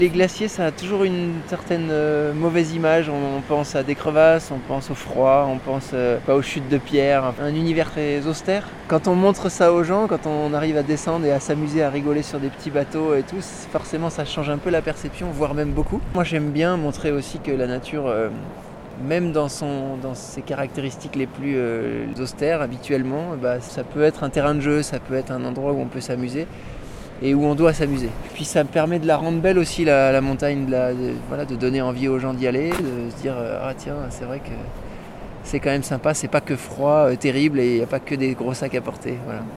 Les glaciers, ça a toujours une certaine mauvaise image. On pense à des crevasses, on pense au froid, on pense pas aux chutes de pierre. Un univers très austère. Quand on montre ça aux gens, quand on arrive à descendre et à s'amuser, à rigoler sur des petits bateaux et tout, forcément ça change un peu la perception, voire même beaucoup. Moi j'aime bien montrer aussi que la nature, même dans ses caractéristiques les plus austères habituellement, ça peut être un terrain de jeu, ça peut être un endroit où on peut s'amuser et où on doit s'amuser. Puis ça me permet de la rendre belle aussi, la montagne, de donner envie aux gens d'y aller, de se dire ah tiens, c'est vrai que c'est quand même sympa, c'est pas que froid, terrible, et il n'y a pas que des gros sacs à porter. Voilà.